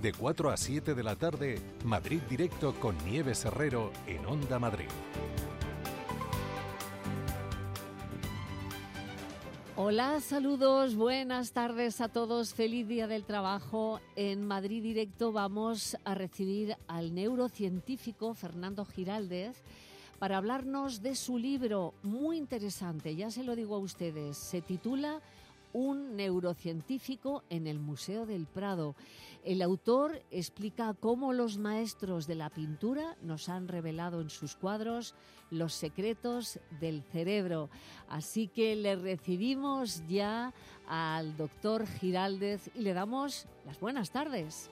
De 4 a 7 de la tarde, Madrid Directo con Nieves Herrero en Onda Madrid. Hola, saludos, buenas tardes a todos, feliz día del trabajo. En Madrid Directo vamos a recibir al neurocientífico Fernando Giraldez para hablarnos de su libro muy interesante, ya se lo digo a ustedes, se titula Un neurocientífico en el Museo del Prado. El autor explica cómo los maestros de la pintura nos han revelado en sus cuadros los secretos del cerebro. Así que le recibimos ya al doctor Giraldez y le damos las buenas tardes.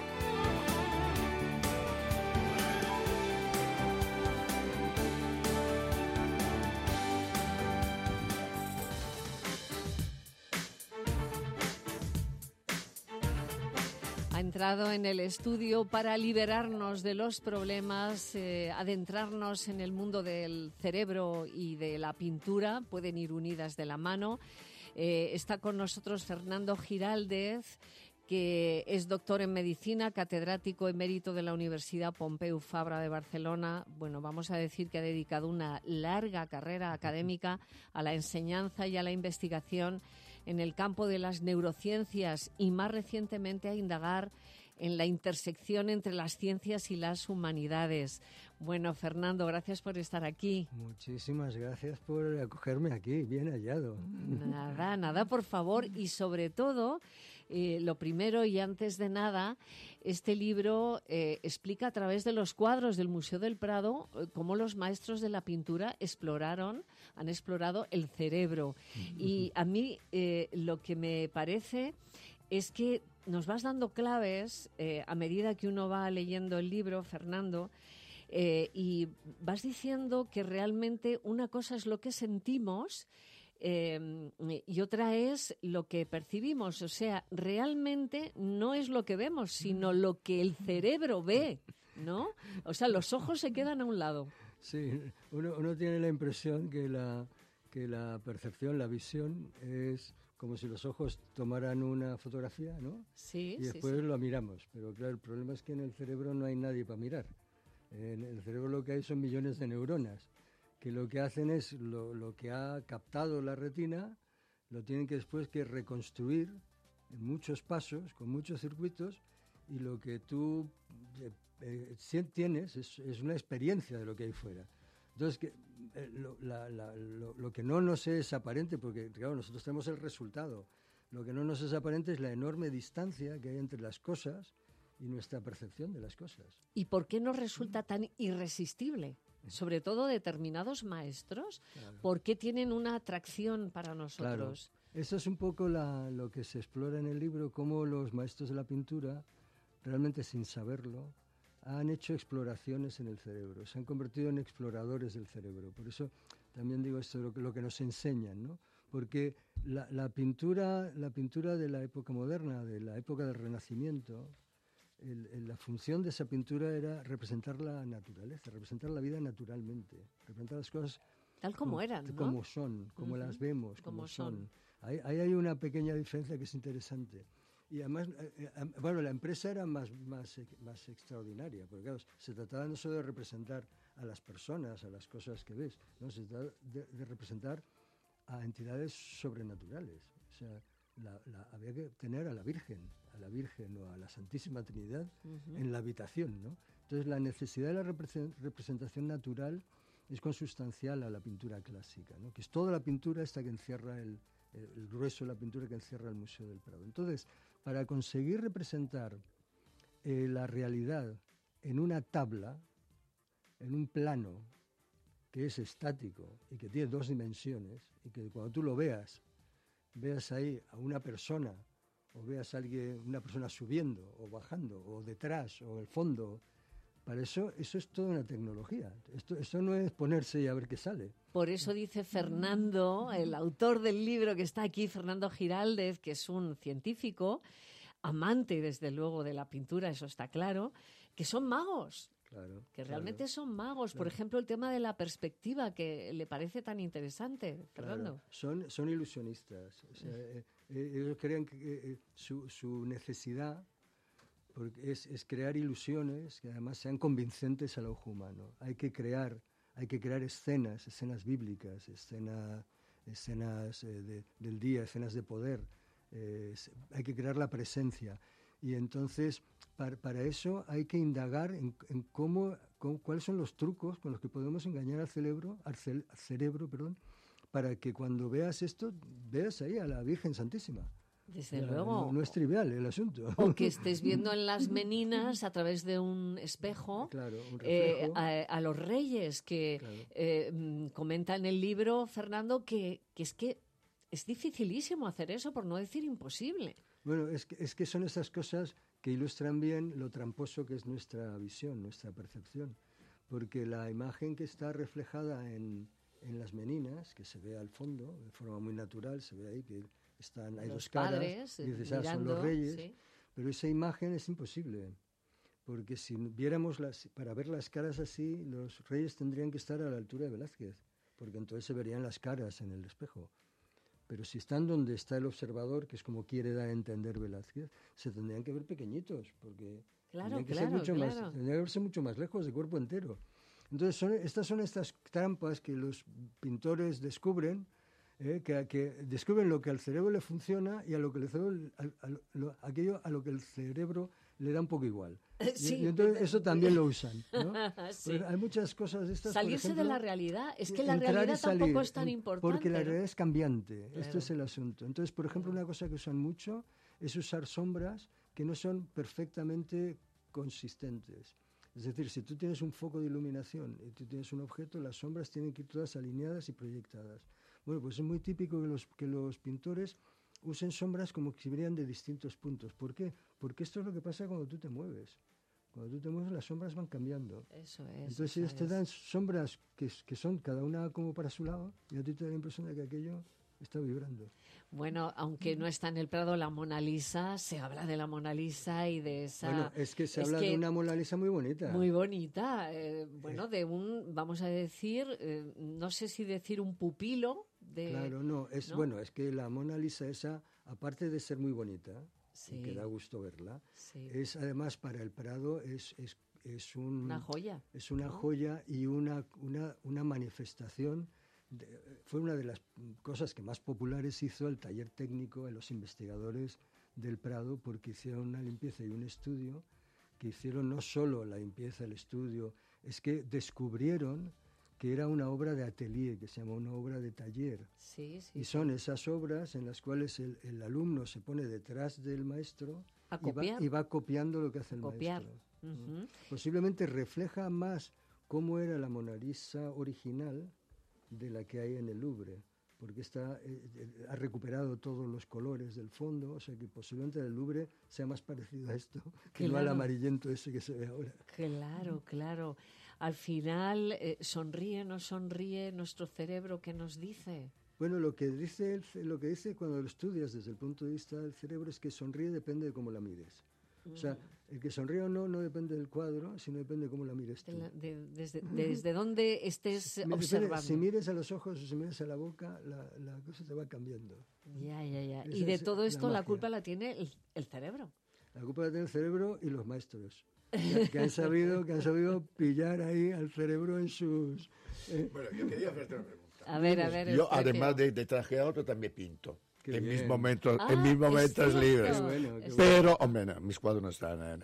Ha entrado en el estudio para liberarnos de los problemas, adentrarnos en el mundo del cerebro y de la pintura. Pueden ir unidas de la mano. Está con nosotros Fernando Giraldez, que es doctor en medicina, catedrático emérito de la Universidad Pompeu Fabra de Barcelona. Bueno, vamos a decir que ha dedicado una larga carrera académica a la enseñanza y a la investigación en el campo de las neurociencias y más recientemente a indagar en la intersección entre las ciencias y las humanidades. Bueno, Fernando, gracias por estar aquí. Muchísimas gracias por acogerme aquí, bien hallado. Nada, por favor. Y sobre todo, lo primero y antes de nada, este libro explica a través de los cuadros del Museo del Prado cómo los maestros de la pintura han explorado el cerebro. Y a mí lo que me parece es que nos vas dando claves a medida que uno va leyendo el libro, Fernando, y vas diciendo que realmente una cosa es lo que sentimos y otra es lo que percibimos. O sea, realmente no es lo que vemos, sino lo que el cerebro ve, ¿no? O sea, los ojos se quedan a un lado. Sí, uno tiene la impresión que la percepción, la visión, es como si los ojos tomaran una fotografía, ¿no? Sí, y después sí. lo miramos. Pero claro, el problema es que en el cerebro no hay nadie para mirar. En el cerebro lo que hay son millones de neuronas, que lo que hacen es lo que ha captado la retina, lo tienen que después que reconstruir en muchos pasos, con muchos circuitos, y lo que tú tienes es una experiencia de lo que hay fuera. Entonces, lo que no nos es aparente, porque claro, nosotros tenemos el resultado, lo que no nos es aparente es la enorme distancia que hay entre las cosas y nuestra percepción de las cosas. ¿Y por qué nos resulta tan irresistible? Sobre todo determinados maestros, Claro. ¿por qué tienen una atracción para nosotros? Claro. Eso es un poco lo que se explora en el libro, cómo los maestros de la pintura, realmente sin saberlo, han hecho exploraciones en el cerebro, se han convertido en exploradores del cerebro. Por eso también digo esto, lo que nos enseñan, ¿no? Porque la pintura de la época moderna, de la época del Renacimiento, la función de esa pintura era representar la naturaleza, representar la vida naturalmente, representar las cosas Tal como eran, ¿no? Como son, como las vemos, como son. Ahí hay una pequeña diferencia que es interesante. Y además, bueno, la empresa era más extraordinaria, porque claro, se trataba no solo de representar a las personas, a las cosas que ves, no, se trataba de representar a entidades sobrenaturales. O sea, había que tener a la Virgen o a la Santísima Trinidad en la habitación, ¿no? Entonces, la necesidad de la representación natural es consustancial a la pintura clásica, ¿no? Que es toda la pintura esta que encierra el grueso de la pintura que encierra el Museo del Prado. Entonces, para conseguir representar la realidad en una tabla, en un plano que es estático y que tiene dos dimensiones, y que cuando tú lo veas ahí a una persona, o veas a alguien, una persona subiendo o bajando, o detrás, o el fondo, para eso es toda una tecnología. Esto no es ponerse y a ver qué sale. Por eso dice Fernando, el autor del libro que está aquí, Fernando Giraldez, que es un científico, amante desde luego de la pintura, eso está claro, que son magos. Claro, que realmente son magos. Claro. Por ejemplo, el tema de la perspectiva, que le parece tan interesante, Fernando. Claro. Son ilusionistas. O sea, ellos creen que su necesidad, porque es crear ilusiones que además sean convincentes al ojo humano. Hay que crear escenas bíblicas, escenas del día, escenas de poder. Hay que crear la presencia. Y entonces, para eso hay que indagar en cuáles son los trucos con los que podemos engañar al cerebro, para que cuando veas esto, veas ahí a la Virgen Santísima. Desde luego. No es trivial el asunto. O que estés viendo en las meninas a través de un espejo, claro, un reflejo. A los reyes, que claro. Comenta en el libro, Fernando, que es dificilísimo hacer eso, por no decir imposible. Bueno, es que son esas cosas que ilustran bien lo tramposo que es nuestra visión, nuestra percepción. Porque la imagen que está reflejada en las meninas, que se ve al fondo, de forma muy natural, se ve ahí que hay dos caras, y dices, son los reyes, sí. Pero esa imagen es imposible, porque si viéramos para ver las caras así, los reyes tendrían que estar a la altura de Velázquez, porque entonces se verían las caras en el espejo. Pero si están donde está el observador, que es como quiere dar a entender Velázquez, se tendrían que ver pequeñitos, porque tendrían que verse mucho más lejos, de cuerpo entero. Entonces estas son estas trampas que los pintores descubren, que descubren lo que al cerebro le funciona y a lo que el cerebro le da un poco igual. Sí. Y entonces eso también lo usan, ¿no? Sí. Hay muchas cosas de estas. Salirse por ejemplo, de la realidad. Es que la realidad tampoco es tan importante. Porque la realidad es cambiante. Claro. Esto es el asunto. Entonces, por ejemplo, una cosa que usan mucho es usar sombras que no son perfectamente consistentes. Es decir, si tú tienes un foco de iluminación y tú tienes un objeto, las sombras tienen que ir todas alineadas y proyectadas. Bueno, pues es muy típico que los pintores usen sombras como si vieran de distintos puntos. ¿Por qué? Porque esto es lo que pasa cuando tú te mueves. Cuando tú te mueves, las sombras van cambiando. Eso es. Entonces ellos te dan sombras que son cada una como para su lado, y a ti te da la impresión de que aquello está vibrando. Bueno, aunque no está en el Prado la Mona Lisa, se habla de la Mona Lisa y de esa... Bueno, es que se habla de una Mona Lisa muy bonita. Muy bonita. De un, vamos a decir, no sé si decir un pupilo de... Claro, ¿no? Bueno, es que la Mona Lisa esa, aparte de ser muy bonita, sí, que da gusto verla, sí, es además para el Prado es una joya. Es una joya y una manifestación. Fue una de las cosas que más populares hizo el taller técnico en los investigadores del Prado, porque hicieron una limpieza y un estudio, que hicieron no solo la limpieza, el estudio, es que descubrieron que era una obra de atelier, que se llama una obra de taller. Sí, y son esas obras en las cuales el alumno se pone detrás del maestro y va copiando lo que hace el maestro. Uh-huh. Posiblemente refleja más cómo era la Mona Lisa original de la que hay en el Louvre, porque ha recuperado todos los colores del fondo, o sea que posiblemente el Louvre sea más parecido a esto que no al amarillento ese que se ve ahora. Claro, claro. Al final, ¿sonríe o no sonríe nuestro cerebro? ¿Qué nos dice? Bueno, lo que dice cuando lo estudias desde el punto de vista del cerebro es que sonríe depende de cómo la mires. O sea, el que sonríe o no depende del cuadro, sino depende de cómo la mires tú. Desde dónde estés observando. Si mires a los ojos o si mires a la boca, la cosa te va cambiando. Ya. Y de todo esto la culpa la tiene el cerebro. La culpa la tiene el cerebro y los maestros, que han sabido pillar ahí al cerebro en sus... Bueno, yo quería hacerte una pregunta. A ver. Yo, además de trajeado, también pinto. En mis momentos cierto. libres. Bueno. Pero, hombre, no, mis cuadros no están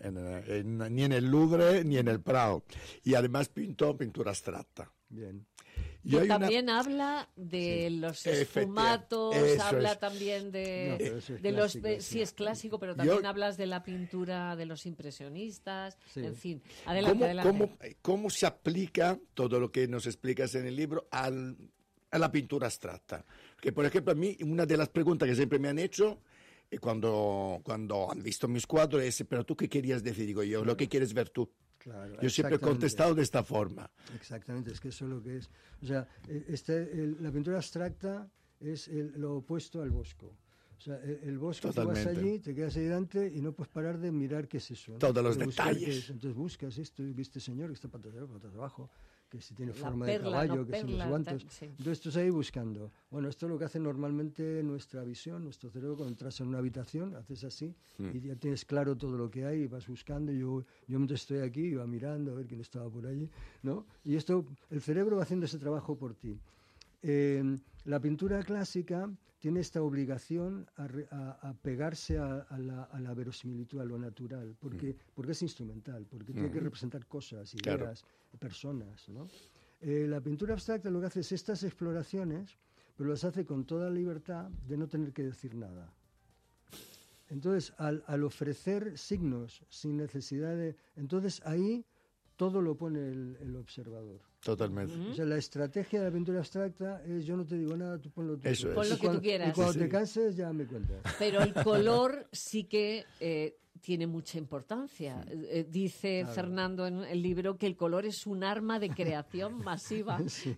ni en el Louvre ni en el Prado. Y además pinto pintura abstracta. Bien. Y también habla de los esfumatos, habla también de los... Sí, es clásico, pero también hablas de la pintura de los impresionistas, en fin. Adelante. ¿Cómo se aplica todo lo que nos explicas en el libro a la pintura abstracta? Que, por ejemplo, a mí una de las preguntas que siempre me han hecho cuando han visto mis cuadros es, ¿pero tú qué querías decir? Digo yo, lo que quieres ver tú. Claro, yo siempre he contestado de esta forma. Exactamente, es que eso es lo que es. O sea, la pintura abstracta es lo opuesto al bosco. O sea, el bosco, tú vas allí, te quedas ahí delante y no puedes parar de mirar qué es eso, ¿no? Todos los detalles. Entonces buscas esto, este señor que está patas arriba, patas abajo, que si tiene La forma perla, de caballo, no que si perla, los guantes. sí. Entonces tú estás ahí buscando. Bueno, esto es lo que hace normalmente nuestra visión, nuestro cerebro, cuando entras en una habitación, haces así y ya tienes claro todo lo que hay y vas buscando. Yo mientras estoy aquí iba mirando a ver quién estaba por allí, ¿no? Y esto, el cerebro va haciendo ese trabajo por ti. La pintura clásica tiene esta obligación a pegarse a la verosimilitud, a lo natural, porque es instrumental, porque tiene que representar cosas, ideas, personas, ¿no? La pintura abstracta lo que hace es estas exploraciones, pero las hace con toda la libertad de no tener que decir nada. Entonces, al ofrecer signos sin necesidad de... Entonces, ahí todo lo pone el observador. Totalmente. O sea, la estrategia de la pintura abstracta es yo no te digo nada, tú ponlo tú. Eso es. Pon lo que tú quieras. Y cuando te canses ya me cuentas. Pero el color sí que tiene mucha importancia. Dice Claro. Fernando en el libro que el color es un arma de creación masiva. Sí.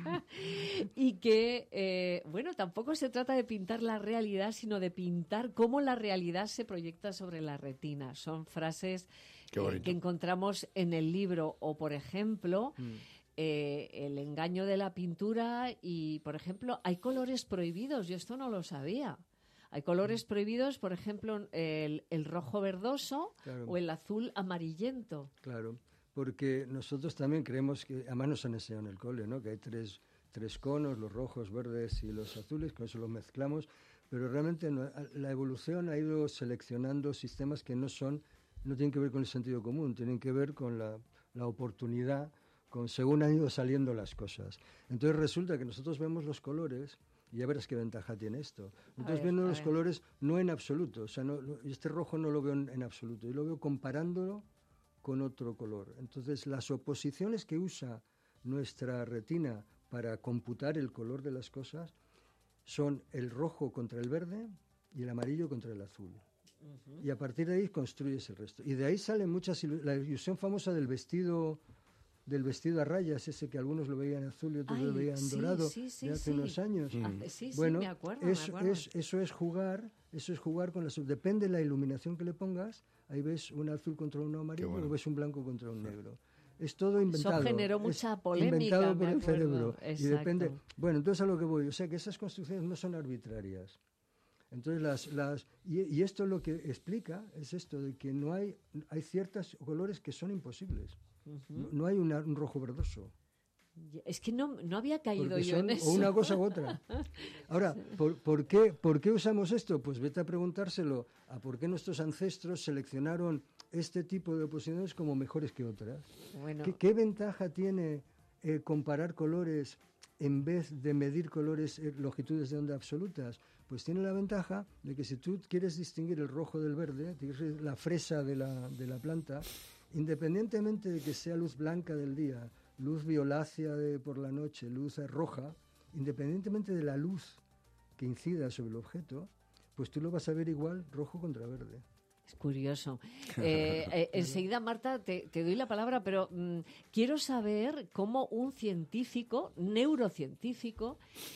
Y que, bueno, tampoco se trata de pintar la realidad, sino de pintar cómo la realidad se proyecta sobre la retina. Son frases que encontramos en el libro. O, por ejemplo, el engaño de la pintura y, por ejemplo, hay colores prohibidos. Yo esto no lo sabía. Hay colores prohibidos, por ejemplo, el rojo verdoso, claro, o el azul amarillento. Claro, porque nosotros también creemos que, además nos han enseñado en el cole, ¿no? Que hay tres conos, los rojos, verdes y los azules, con eso los mezclamos, pero realmente la evolución ha ido seleccionando sistemas que no tienen que ver con el sentido común, tienen que ver con la oportunidad, según han ido saliendo las cosas. Entonces resulta que nosotros vemos los colores, y ya verás qué ventaja tiene esto. Entonces viendo los colores no en absoluto, o sea, este rojo no lo veo en absoluto, yo lo veo comparándolo con otro color. Entonces las oposiciones que usa nuestra retina para computar el color de las cosas son el rojo contra el verde y el amarillo contra el azul. Uh-huh. Y a partir de ahí construyes el resto. Y de ahí salen la ilusión famosa del vestido a rayas, ese que algunos lo veían azul y otros lo veían dorado, de hace unos años. Bueno, me acuerdo. Eso es jugar con depende de la iluminación que le pongas, ahí ves un azul contra un amarillo, o ves un blanco contra un negro. Es todo inventado. Eso generó mucha polémica. Inventado por el cerebro. Exacto. Y depende. Bueno, entonces a lo que voy, o sea que esas construcciones no son arbitrarias. Entonces y esto lo que explica es esto de que hay ciertos colores que son imposibles. Uh-huh. No hay un rojo verdoso. Es que no había caído porque yo en eso. O una cosa u otra. Ahora, ¿por qué usamos esto? Pues vete a preguntárselo a por qué nuestros ancestros seleccionaron este tipo de oposiciones como mejores que otras. Bueno. ¿Qué ventaja tiene comparar colores en vez de medir colores, longitudes de onda absolutas? Pues tiene la ventaja de que si tú quieres distinguir el rojo del verde, la fresa de la planta, independientemente de que sea luz blanca del día, luz violácea por la noche, luz roja, independientemente de la luz que incida sobre el objeto, pues tú lo vas a ver igual rojo contra verde. Es curioso. Enseguida, Marta, te doy la palabra, pero quiero saber cómo un científico, neurocientífico,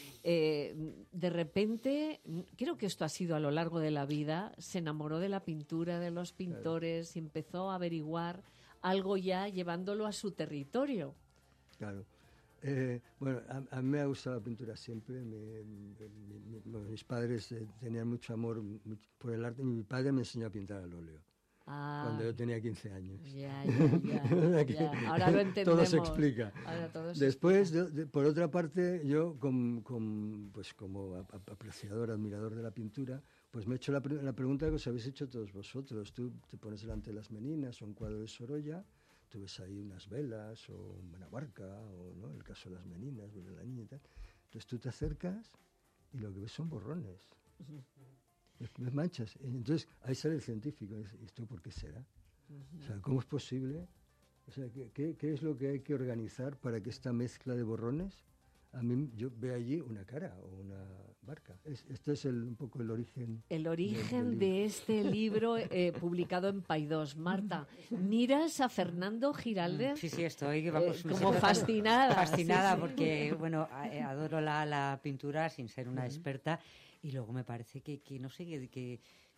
de repente, creo que esto ha sido a lo largo de la vida, se enamoró de la pintura, de los pintores, claro, y empezó a averiguar algo ya llevándolo a su territorio. Claro. Bueno, a mí me ha gustado la pintura siempre. Mis padres tenían mucho amor por el arte. Mi padre me enseñó a pintar al óleo. Cuando yo tenía 15 años. Ya. Ahora lo entendemos. Todo se explica. Después, por otra parte, yo pues como apreciador, admirador de la pintura, pues me he hecho la pregunta que os habéis hecho todos vosotros. Tú te pones delante de las Meninas o un cuadro de Sorolla, tú ves ahí unas velas o una barca, o ¿no? El caso de las Meninas, ves la niña y tal. Entonces tú te acercas y lo que ves son borrones. Uh-huh. Ves manchas. Entonces ahí sale el científico. ¿Esto por qué será? Uh-huh. O sea, ¿cómo es posible? O sea, ¿qué es lo que hay que organizar para que esta mezcla de borrones? A mí, yo veo allí una cara o una barca. Este es un poco el origen. El origen de este libro publicado en Paidós. Marta, ¿miras a Fernando Giraldez? Sí, estoy como fascinada. Fascinada, sí. Porque, bueno, adoro la pintura sin ser una experta. Y luego me parece que no sé, que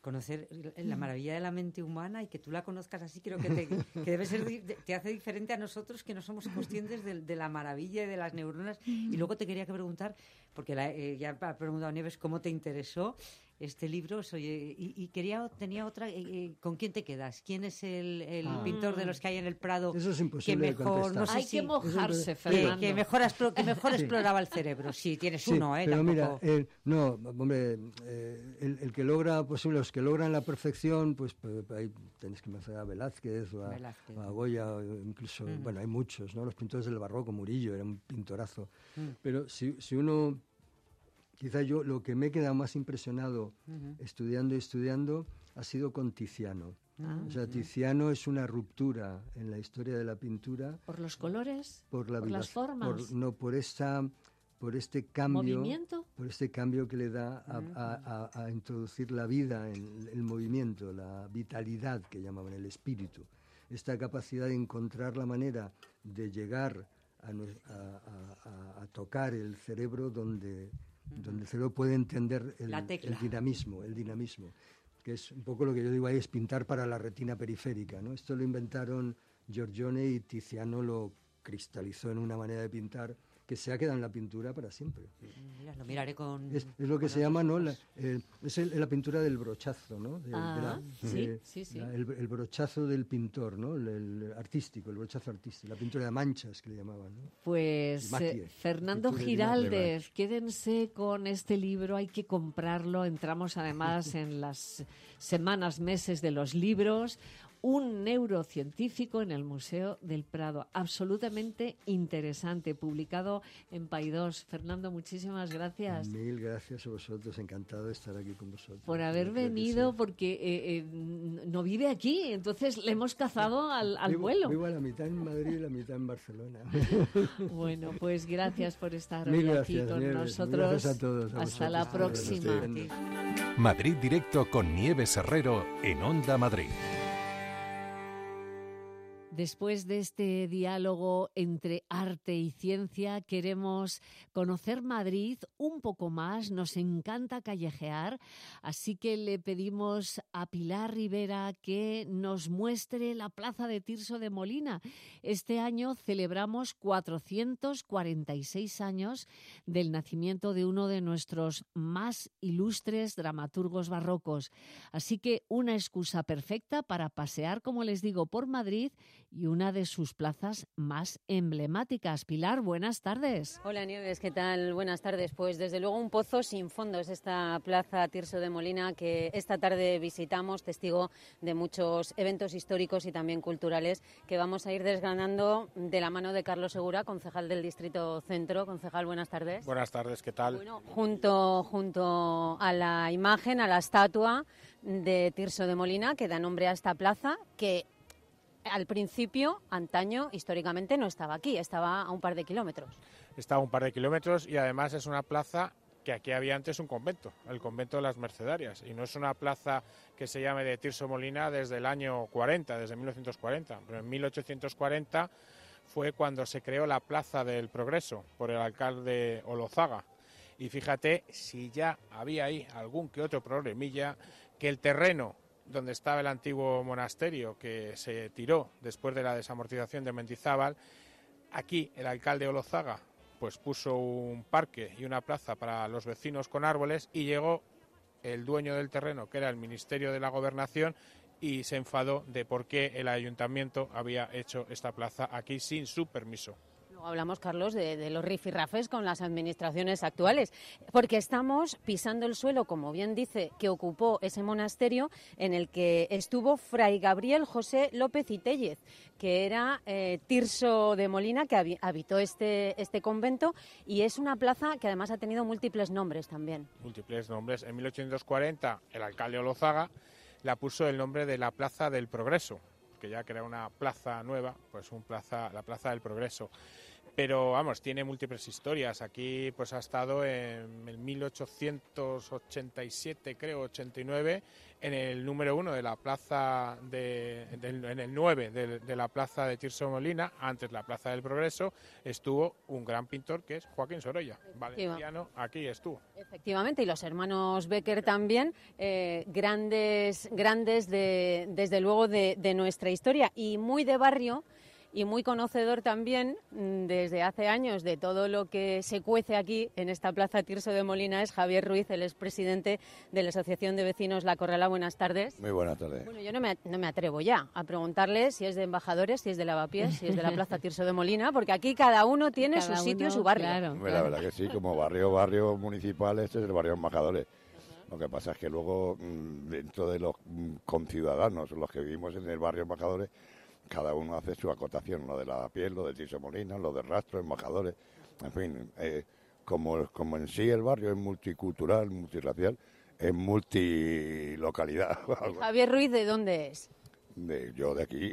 conocer la maravilla de la mente humana y que tú la conozcas así, creo que debe ser, te hace diferente a nosotros que no somos conscientes de la maravilla y de las neuronas. Y luego te quería preguntar, porque ya ha preguntado Nieves cómo te interesó este libro, y tenía otra, ¿con quién te quedas? ¿Quién es el pintor de los que hay en el Prado? Eso es imposible que mejor, de contestar. Hay que mojarse, Fernando. Que mejor exploraba el cerebro. Sí, tienes uno, pero tampoco... mira, no, hombre, el que logra, pues los que logran la perfección, pues ahí tenés que mencionar a Velázquez o a Goya, o incluso, bueno, hay muchos, ¿no? Los pintores del barroco, Murillo era un pintorazo. Pero si uno... Quizá yo lo que me he quedado más impresionado estudiando ha sido con Tiziano. O sea, Tiziano es una ruptura en la historia de la pintura. ¿Por los colores? ¿Por las formas? Por este cambio. ¿Movimiento? Por este cambio que le da a introducir la vida en el movimiento, la vitalidad que llamaban, el espíritu. Esta capacidad de encontrar la manera de llegar a tocar el cerebro donde el cerebro puede entender el dinamismo, que es un poco lo que yo digo ahí, es pintar para la retina periférica, ¿no? Esto lo inventaron Giorgione y Tiziano lo cristalizó en una manera de pintar que se ha quedado en la pintura para siempre. Lo miraré con... Es lo que se llama, ¿no? Es la pintura del brochazo, ¿no? Sí. El brochazo del pintor, ¿no? El artístico, el brochazo artístico, la pintura de manchas que le llamaban, ¿no? Pues Fernando Giraldez, quédense con este libro, hay que comprarlo. Entramos además en las semanas, meses de los libros. Un neurocientífico en el Museo del Prado. Absolutamente interesante, publicado en Paidós. Fernando, muchísimas gracias. Mil gracias a vosotros, encantado de estar aquí con vosotros. Por haber venido, sí. Porque no vive aquí, entonces le hemos cazado al vuelo. Vivo a la mitad en Madrid y la mitad en Barcelona. Bueno, pues gracias por estar hoy aquí con nosotros. Gracias a todos. Hasta la próxima. Madrid Directo con Nieves Herrero en Onda Madrid. Después de este diálogo entre arte y ciencia, queremos conocer Madrid un poco más. Nos encanta callejear, así que le pedimos a Pilar Rivera que nos muestre la plaza de Tirso de Molina. Este año celebramos 446 años del nacimiento de uno de nuestros más ilustres dramaturgos barrocos. Así que una excusa perfecta para pasear, como les digo, por Madrid y una de sus plazas más emblemáticas. Pilar, buenas tardes. Hola Nieves, ¿qué tal? Buenas tardes. Pues desde luego un pozo sin fondo es esta plaza Tirso de Molina que esta tarde visitamos, testigo de muchos eventos históricos y también culturales que vamos a ir desgranando de la mano de Carlos Segura, concejal del Distrito Centro. Concejal, buenas tardes. Buenas tardes, ¿qué tal? Bueno, junto a la imagen, a la estatua de Tirso de Molina que da nombre a esta plaza que al principio, antaño, históricamente no estaba aquí, estaba a un par de kilómetros. Está a un par de kilómetros y además es una plaza que aquí había antes un convento, el convento de las Mercedarias, y no es una plaza que se llame de Tirso Molina desde el año 40, desde 1940, pero en 1840 fue cuando se creó la Plaza del Progreso por el alcalde Olozaga. Y fíjate si ya había ahí algún que otro problemilla, que el terreno donde estaba el antiguo monasterio que se tiró después de la desamortización de Mendizábal, aquí el alcalde Olozaga pues puso un parque y una plaza para los vecinos con árboles y llegó el dueño del terreno, que era el Ministerio de la Gobernación, y se enfadó de por qué el ayuntamiento había hecho esta plaza aquí sin su permiso. Luego hablamos, Carlos, de los rifirrafes con las administraciones actuales, porque estamos pisando el suelo, como bien dice, que ocupó ese monasterio en el que estuvo Fray Gabriel José López y Tellez, que era Tirso de Molina, que habitó este convento, y es una plaza que además ha tenido múltiples nombres también. Múltiples nombres. En 1840 el alcalde Olozaga la puso el nombre de la Plaza del Progreso, que ya que era una plaza nueva, pues la Plaza del Progreso. Pero vamos, tiene múltiples historias. Aquí pues ha estado en el 1887, creo, 89, en el número 1 de la plaza en el 9 de la plaza de Tirso Molina, antes la Plaza del Progreso, estuvo un gran pintor que es Joaquín Sorolla, valenciano, aquí estuvo. Efectivamente, y los hermanos Becker también, grandes desde luego de nuestra historia, y muy de barrio, y muy conocedor también desde hace años de todo lo que se cuece aquí en esta plaza Tirso de Molina es Javier Ruiz, el expresidente de la Asociación de Vecinos La Corrala. Buenas tardes. Muy buenas tardes. Bueno, yo no me atrevo ya a preguntarle si es de embajadores, si es de Lavapiés, si es de la plaza Tirso de Molina, porque aquí cada uno tiene su sitio y su barrio. Claro, La verdad que sí, como barrio municipal, este es el barrio embajadores. Lo que pasa es que luego, dentro de los conciudadanos, los que vivimos en el barrio embajadores, cada uno hace su acotación, lo de Lavapiés, lo de Tirso Molina, lo de Rastro, embajadores, en fin, como en sí el barrio es multicultural, multirracial, es multilocalidad. Javier Ruiz, ¿de dónde es? Yo de aquí,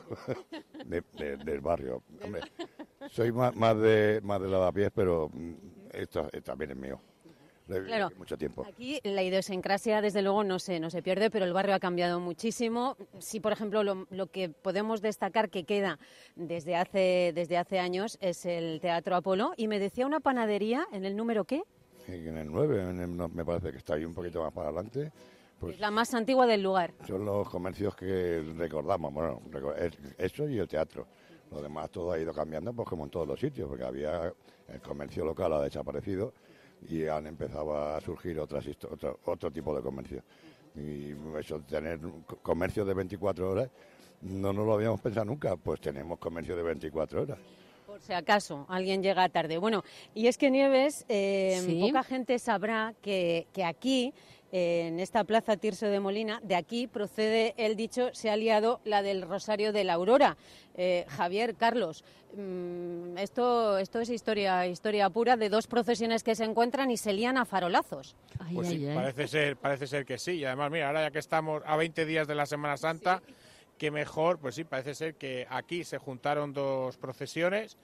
del barrio. Hombre, soy más de Lavapiés, pero esto también es mío. Claro, mucho tiempo. Aquí la idiosincrasia desde luego no se pierde, pero el barrio ha cambiado muchísimo. Sí, por ejemplo, lo que podemos destacar que queda desde hace años es el Teatro Apolo, y me decía una panadería en el número ¿qué? En el 9, me parece que está ahí un poquito más para adelante. Pues es la más antigua del lugar. Son los comercios que recordamos, bueno, eso y el teatro. Lo demás todo ha ido cambiando, pues como en todos los sitios, porque había el comercio local ha desaparecido y han empezado a surgir otro tipo de comercio. Y eso, tener comercio de 24 horas, no nos lo habíamos pensado nunca, pues tenemos comercio de 24 horas. Por si acaso alguien llega tarde. Bueno, y es que Nieves, ¿Sí? Poca gente sabrá que aquí, en esta plaza Tirso de Molina, de aquí procede el dicho, se ha liado la del Rosario de la Aurora. Javier, Carlos, esto es historia pura de dos procesiones que se encuentran y se lían a farolazos. Ay, Pues sí, ay, ay. parece ser que sí. Y además, mira, ahora ya que estamos a 20 días de la Semana Santa, qué mejor, pues sí, parece ser que aquí se juntaron dos procesiones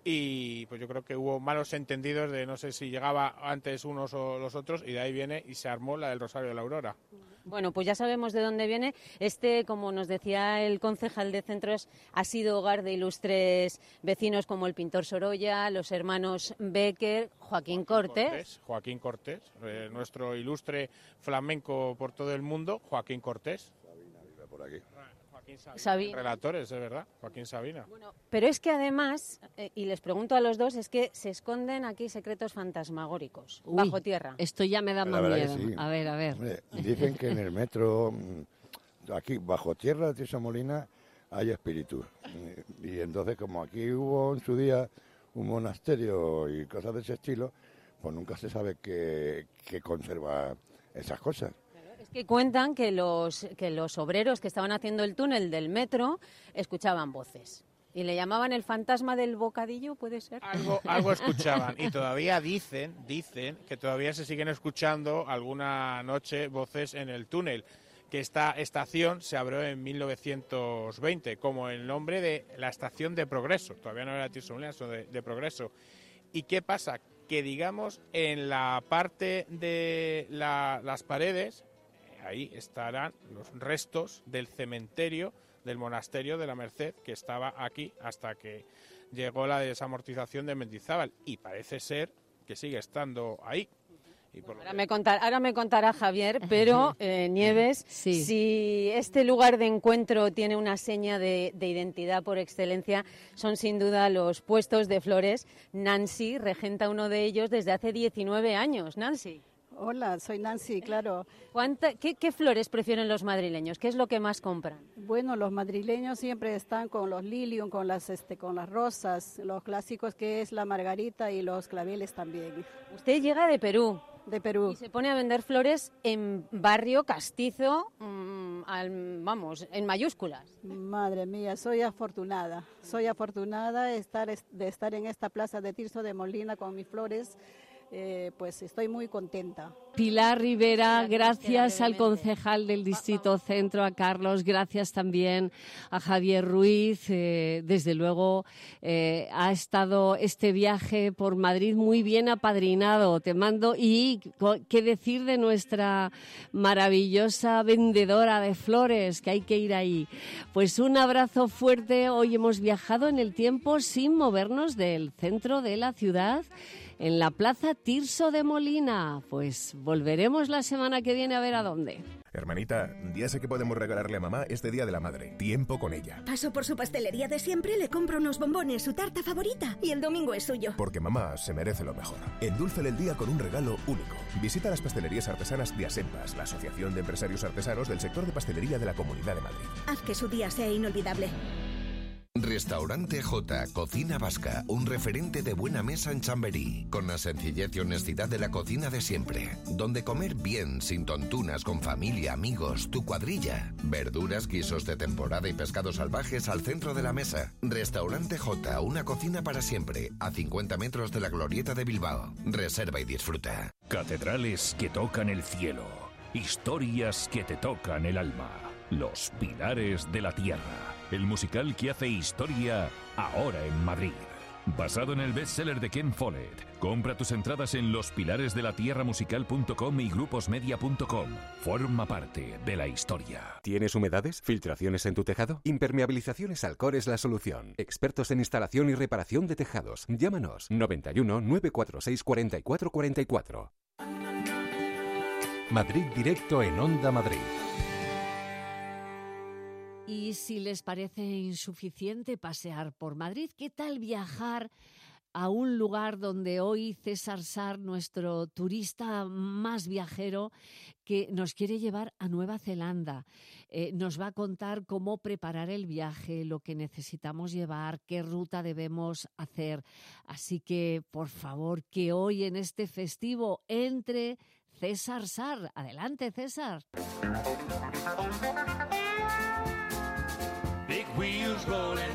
y pues yo creo que hubo malos entendidos de no sé si llegaba antes unos o los otros, y de ahí viene y se armó la del Rosario de la Aurora. Bueno, pues ya sabemos de dónde viene. Como nos decía el concejal de Centros, ha sido hogar de ilustres vecinos como el pintor Sorolla, los hermanos Becker, Joaquín Cortés. Joaquín Cortés, nuestro ilustre flamenco por todo el mundo, Joaquín Cortés. Sabina vive por aquí. Joaquín Sabina. Relatores, es verdad, Joaquín Sabina. Bueno, pero es que además, y les pregunto a los dos, es que se esconden aquí secretos fantasmagóricos, Uy, bajo tierra. Esto ya me da La más verdad que miedo. sí. A ver. Hombre, dicen que en el metro, aquí bajo tierra de Tirso Molina, hay espíritus. Y entonces, como aquí hubo en su día un monasterio y cosas de ese estilo, pues nunca se sabe qué conserva esas cosas. Es que cuentan que los obreros que estaban haciendo el túnel del metro escuchaban voces. Y le llamaban el fantasma del bocadillo, ¿puede ser? Algo escuchaban, y todavía dicen que todavía se siguen escuchando alguna noche voces en el túnel, que esta estación se abrió en 1920 como el nombre de la estación de Progreso, todavía no era Tirso Molina, sino de Progreso. ¿Y qué pasa? Que digamos en la parte de las paredes, ahí estarán los restos del cementerio del monasterio de la Merced, que estaba aquí hasta que llegó la desamortización de Mendizábal, y parece ser que sigue estando ahí. Y por Ahora me contará Javier, pero Nieves, Sí. si este lugar de encuentro tiene una seña de identidad por excelencia, son sin duda los puestos de flores. Nancy regenta uno de ellos desde hace 19 años. Nancy. Hola, soy Nancy, claro. ¿Qué flores prefieren los madrileños? ¿Qué es lo que más compran? Bueno, los madrileños siempre están con los lilium, con las rosas, los clásicos que es la margarita y los claveles también. Usted llega de Perú. De Perú. Y se pone a vender flores en barrio castizo, en mayúsculas. Madre mía, soy afortunada de estar en esta plaza de Tirso de Molina con mis flores. pues estoy muy contenta. Pilar Rivera, gracias al concejal del Distrito Centro, a Carlos, gracias también a Javier Ruiz. Desde luego ha estado este viaje por Madrid muy bien apadrinado. Te mando, y qué decir de nuestra maravillosa vendedora de flores, que hay que ir ahí. Pues un abrazo fuerte. Hoy hemos viajado en el tiempo sin movernos del centro de la ciudad, en la Plaza Tirso de Molina. Pues volveremos la semana que viene a ver a dónde. Hermanita, ya sé que podemos regalarle a mamá este Día de la Madre. Tiempo con ella. Paso por su pastelería de siempre, le compro unos bombones, su tarta favorita, y el domingo es suyo. Porque mamá se merece lo mejor. Endúlcele el día con un regalo único. Visita las pastelerías artesanas de Asempas, la Asociación de Empresarios Artesanos del sector de pastelería de la Comunidad de Madrid. Haz que su día sea inolvidable. Restaurante J, Cocina Vasca, un referente de buena mesa en Chamberí, con la sencillez y honestidad de la cocina de siempre, donde comer bien, sin tontunas, con familia, amigos, tu cuadrilla, verduras, guisos de temporada y pescados salvajes al centro de la mesa. Restaurante J, una cocina para siempre, a 50 metros de la Glorieta de Bilbao. Reserva y disfruta. Catedrales que tocan el cielo, historias que te tocan el alma, Los Pilares de la Tierra. El musical que hace historia ahora en Madrid. Basado en el bestseller de Ken Follett. Compra tus entradas en lospilaresdelatierramusical.com y gruposmedia.com. Forma parte de la historia. ¿Tienes humedades? ¿Filtraciones en tu tejado? Impermeabilizaciones Alcor es la solución. Expertos en instalación y reparación de tejados. Llámanos 91 946 44 44. Madrid Directo en Onda Madrid. Y si les parece insuficiente pasear por Madrid, ¿qué tal viajar a un lugar donde hoy César Sar, nuestro turista más viajero, que nos quiere llevar a Nueva Zelanda? Nos va a contar cómo preparar el viaje, lo que necesitamos llevar, qué ruta debemos hacer. Así que, por favor, que hoy en este festivo entre César Sar. Adelante, César. Big wheels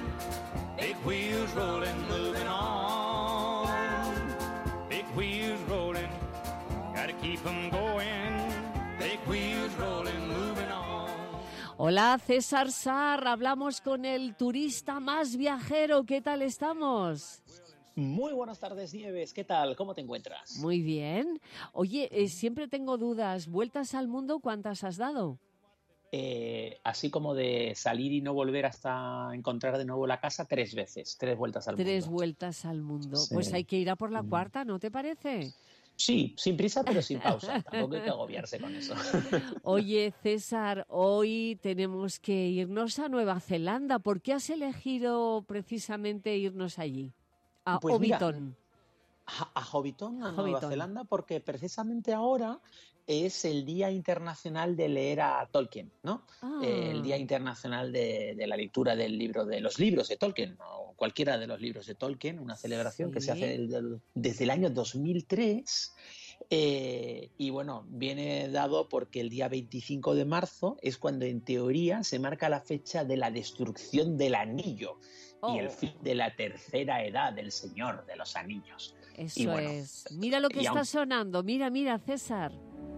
rolling, moving on. Big wheels rolling, gotta keep them going. Big wheels rolling, moving on. Hola, César Sar, hablamos con el turista más viajero. ¿Qué tal estamos? Muy buenas tardes, Nieves. ¿Qué tal? ¿Cómo te encuentras? Muy bien. Oye, siempre tengo dudas. ¿Vueltas al mundo cuántas has dado? Así como de salir y no volver hasta encontrar de nuevo la casa, 3 veces, 3 vueltas al mundo. 3 vueltas al mundo. Sí. Pues hay que ir a por la cuarta, ¿no te parece? Sí, sin prisa pero sin pausa. Tampoco hay que agobiarse con eso. Oye, César, hoy tenemos que irnos a Nueva Zelanda. ¿Por qué has elegido precisamente irnos allí? A Pues Hobbiton. A Hobbiton, a Nueva Zelanda, porque precisamente ahora es el Día Internacional de leer a Tolkien, ¿no? El Día Internacional de la lectura del libro, de los libros de Tolkien, o cualquiera de los libros de Tolkien, una celebración que se hace desde el año 2003. Y bueno, viene dado porque el día 25 de marzo es cuando en teoría se marca la fecha de la destrucción del anillo y el fin de la tercera edad del Señor de los Anillos. Eso y bueno, es. Mira lo que está sonando. Mira, César.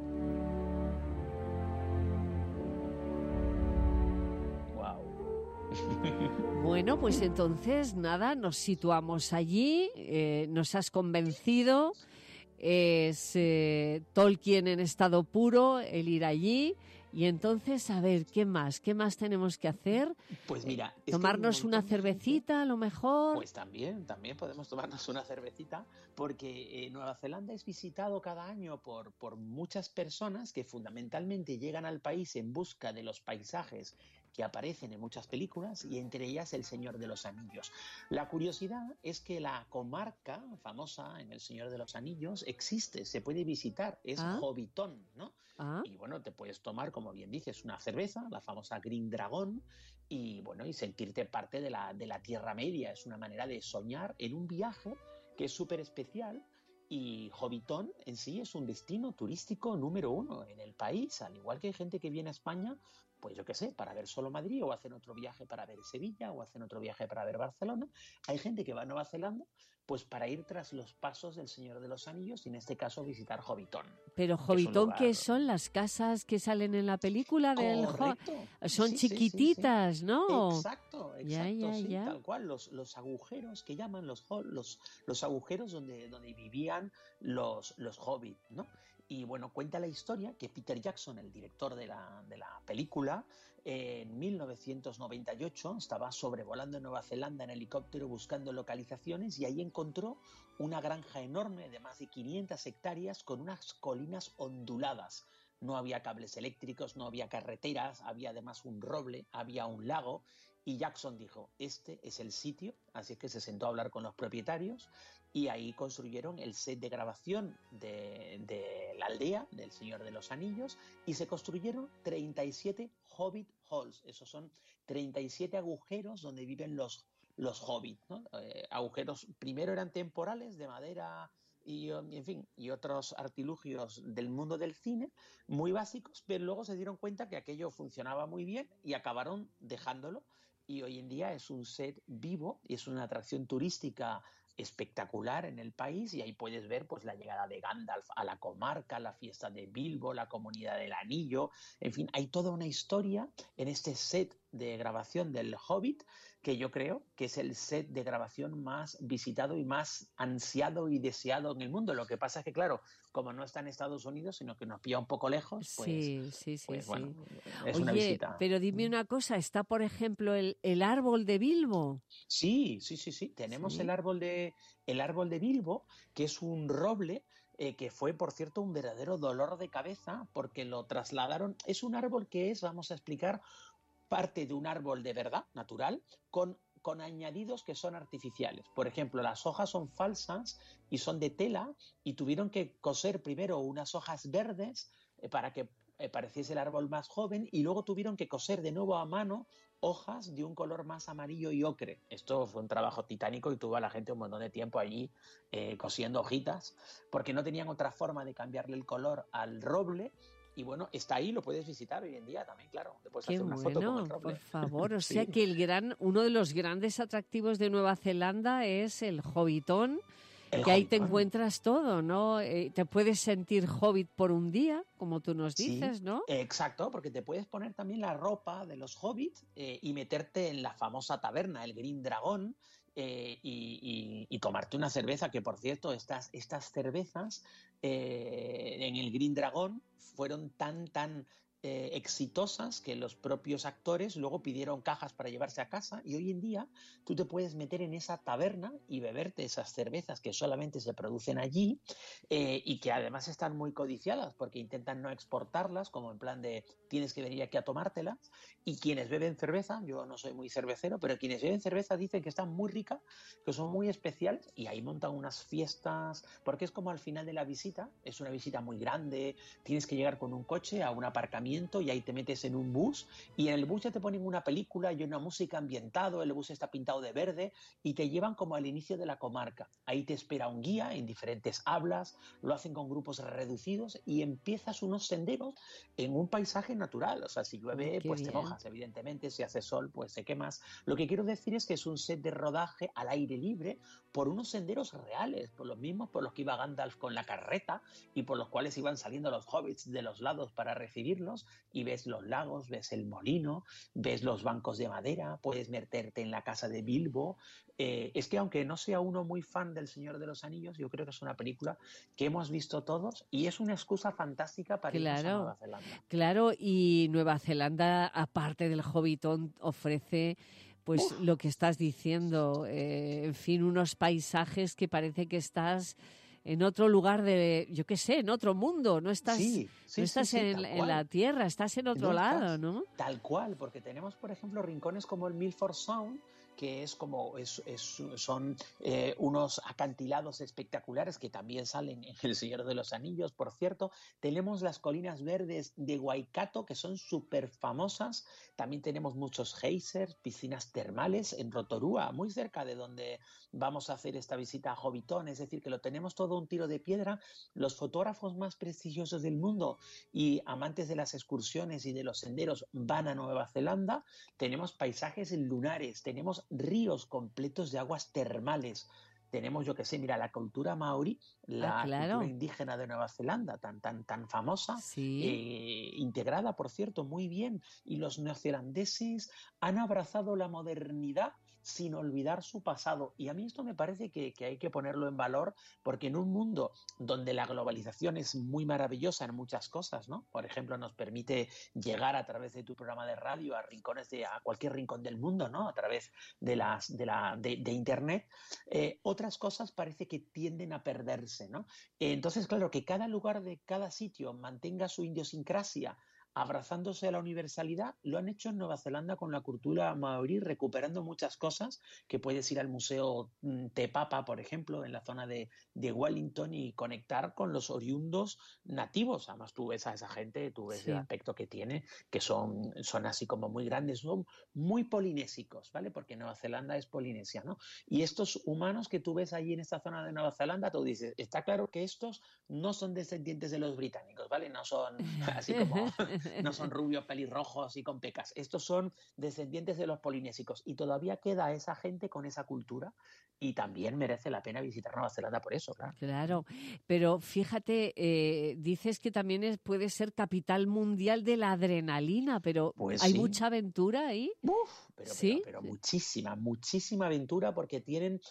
Bueno, pues entonces, nada, nos situamos allí, nos has convencido, es Tolkien en estado puro, el ir allí, y entonces, a ver, ¿qué más tenemos que hacer? Pues mira... ¿Tomarnos una cervecita a lo mejor? Pues también podemos tomarnos una cervecita, porque Nueva Zelanda es visitado cada año por muchas personas que fundamentalmente llegan al país en busca de los paisajes que aparecen en muchas películas, y entre ellas El Señor de los Anillos. La curiosidad es que la comarca famosa en El Señor de los Anillos existe, se puede visitar, es Hobbiton, ¿no? Y bueno, te puedes tomar, como bien dices, una cerveza, la famosa Green Dragon, y bueno, y sentirte parte de la Tierra Media. Es una manera de soñar en un viaje que es súper especial. Y Hobbiton en sí es un destino turístico número 1 en el país, al igual que hay gente que viene a España pues yo qué sé, para ver solo Madrid, o hacen otro viaje para ver Sevilla, o hacen otro viaje para ver Barcelona. Hay gente que va a Nueva Zelanda pues para ir tras los pasos del Señor de los Anillos y en este caso visitar Hobbiton. Pero Hobbiton, ¿qué son las casas que salen en la película del Son chiquititas, ¿no? Exacto, ya. Tal cual, los agujeros que llaman los agujeros donde vivían los hobbits, ¿no? Y bueno, cuenta la historia que Peter Jackson, el director de la película, en 1998 estaba sobrevolando Nueva Zelanda en helicóptero buscando localizaciones y ahí encontró una granja enorme de más de 500 hectáreas con unas colinas onduladas. No había cables eléctricos, no había carreteras, había además un roble, había un lago. Y Jackson dijo, este es el sitio, así que se sentó a hablar con los propietarios y ahí construyeron el set de grabación de la aldea del Señor de los Anillos y se construyeron 37 Hobbit Halls. Esos son 37 agujeros donde viven los hobbits, ¿no? Agujeros primero eran temporales de madera y en fin, y otros artilugios del mundo del cine muy básicos, pero luego se dieron cuenta que aquello funcionaba muy bien y acabaron dejándolo. Y hoy en día es un set vivo y es una atracción turística espectacular en el país y ahí puedes ver pues la llegada de Gandalf a la comarca, la fiesta de Bilbo, la comunidad del Anillo, en fin, hay toda una historia en este set de grabación del Hobbit que yo creo que es el set de grabación más visitado y más ansiado y deseado en el mundo. Lo que pasa es que, claro, como no está en Estados Unidos, sino que nos pilla un poco lejos, pues, bueno, es una visita. Pero dime una cosa, ¿está, por ejemplo, el árbol de Bilbo? Sí. Tenemos el árbol de Bilbo, que es un roble que fue, por cierto, un verdadero dolor de cabeza porque lo trasladaron. Es un árbol que es, vamos a explicar, parte de un árbol de verdad, natural, con añadidos que son artificiales. Por ejemplo, las hojas son falsas y son de tela y tuvieron que coser primero unas hojas verdes para que pareciese el árbol más joven y luego tuvieron que coser de nuevo a mano hojas de un color más amarillo y ocre. Esto fue un trabajo titánico y tuvo a la gente un montón de tiempo allí cosiendo hojitas porque no tenían otra forma de cambiarle el color al roble. Y bueno, está ahí, lo puedes visitar hoy en día también, claro. Te puedes hacer una foto con el roble. Por favor, o sea que uno de los grandes atractivos de Nueva Zelanda es el Hobbiton, que ahí te encuentras todo, ¿no? Te puedes sentir hobbit por un día, como tú nos dices, ¿no? Exacto, porque te puedes poner también la ropa de los hobbits y meterte en la famosa taberna, el Green Dragon, y tomarte una cerveza, que por cierto, estas cervezas en el Green Dragon fueron tan exitosas que los propios actores luego pidieron cajas para llevarse a casa y hoy en día tú te puedes meter en esa taberna y beberte esas cervezas que solamente se producen allí y que además están muy codiciadas porque intentan no exportarlas como en plan de tienes que venir aquí a tomártelas y quienes beben cerveza, yo no soy muy cervecero, pero quienes beben cerveza dicen que están muy ricas, que son muy especiales y ahí montan unas fiestas porque es como al final de la visita, es una visita muy grande, tienes que llegar con un coche a un aparcamiento y ahí te metes en un bus y en el bus ya te ponen una película y una música ambientado, el bus está pintado de verde y te llevan como al inicio de la comarca. Ahí te espera un guía en diferentes hablas, lo hacen con grupos reducidos y empiezas unos senderos en un paisaje natural. O sea, si llueve, pues te mojas, evidentemente, si hace sol, pues te quemas. Lo que quiero decir es que es un set de rodaje al aire libre por unos senderos reales, por los mismos por los que iba Gandalf con la carreta y por los cuales iban saliendo los hobbits de los lados para recibirlos y ves los lagos, ves el molino, ves los bancos de madera, puedes meterte en la casa de Bilbo. Es que aunque no sea uno muy fan del Señor de los Anillos, yo creo que es una película que hemos visto todos y es una excusa fantástica para irnos a Nueva Zelanda. Claro, y Nueva Zelanda, aparte del Hobbiton, ofrece pues lo que estás diciendo, en fin, unos paisajes que parece que estás en otro lugar yo qué sé, en otro mundo, no estás, en la tierra, estás en otro lado, ¿no? Tal cual, porque tenemos, por ejemplo, rincones como el Milford Sound, que es como son unos acantilados espectaculares que también salen en El Señor de los Anillos, por cierto. Tenemos las colinas verdes de Waikato, que son súper famosas. También tenemos muchos geysers, piscinas termales en Rotorua, muy cerca de donde vamos a hacer esta visita a Hobbiton. Es decir, que lo tenemos todo un tiro de piedra. Los fotógrafos más prestigiosos del mundo y amantes de las excursiones y de los senderos van a Nueva Zelanda. Tenemos paisajes lunares, tenemos ríos completos de aguas termales. Tenemos, yo qué sé, mira, la cultura maorí, la cultura indígena de Nueva Zelanda, tan famosa, integrada, por cierto, muy bien. Y los neozelandeses han abrazado la modernidad sin olvidar su pasado. Y a mí esto me parece que hay que ponerlo en valor, porque en un mundo donde la globalización es muy maravillosa en muchas cosas, ¿no? Por ejemplo, nos permite llegar a través de tu programa de radio a cualquier rincón del mundo, ¿no? A través de Internet. Otras cosas parece que tienden a perderse, ¿no? Entonces, claro, que cada lugar de cada sitio mantenga su idiosincrasia, abrazándose a la universalidad, lo han hecho en Nueva Zelanda con la cultura maorí, recuperando muchas cosas, que puedes ir al Museo Te Papa, por ejemplo, en la zona de Wellington, y conectar con los oriundos nativos. Además, tú ves a esa gente, tú ves el aspecto que tiene, que son así como muy grandes, son muy polinésicos, ¿vale? Porque Nueva Zelanda es Polinesia, ¿no? Y estos humanos que tú ves allí en esta zona de Nueva Zelanda, tú dices, está claro que estos no son descendientes de los británicos, ¿vale? No son así como... no son rubios, pelirrojos y con pecas. Estos son descendientes de los polinésicos, y todavía queda esa gente con esa cultura, y también merece la pena visitar Nueva Zelanda por eso, claro. Claro, pero fíjate, dices que también puede ser capital mundial de la adrenalina, pero pues ¿hay mucha aventura ahí? Pero muchísima aventura, porque tienen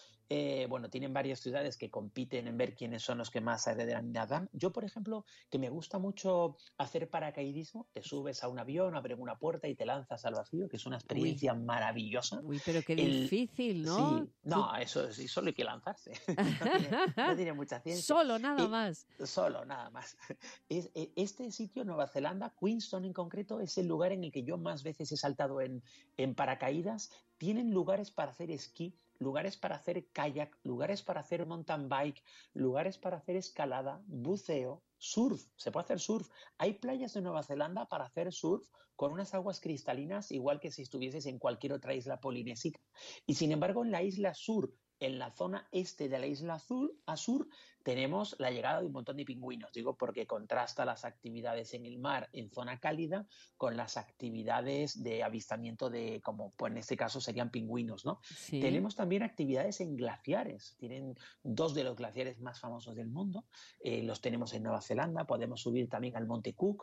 varias ciudades que compiten en ver quiénes son los que más adrenalina dan. Yo, por ejemplo, que me gusta mucho hacer paracaidismo, te subes a un avión, abres una puerta y te lanzas al vacío, que es una experiencia maravillosa. Uy, pero qué difícil, ¿no? Sí, no, eso sí, solo hay que lanzarse. no tiene mucha ciencia. Solo, nada más. Solo, nada más. Este sitio, Nueva Zelanda, Queenstown en concreto, es el lugar en el que yo más veces he saltado en paracaídas. Tienen lugares para hacer esquí, lugares para hacer kayak, lugares para hacer mountain bike, lugares para hacer escalada, buceo, surf. Se puede hacer surf. Hay playas de Nueva Zelanda para hacer surf con unas aguas cristalinas, igual que si estuvieses en cualquier otra isla polinésica. Y sin embargo, en la isla sur, en la zona este de la isla Azur, tenemos la llegada de un montón de pingüinos. Digo, porque contrasta las actividades en el mar en zona cálida con las actividades de avistamiento de, como pues en este caso serían pingüinos, ¿no? Sí. Tenemos también actividades en glaciares. Tienen 2 de los glaciares más famosos del mundo. Los tenemos en Nueva Zelanda. Podemos subir también al Monte Cook.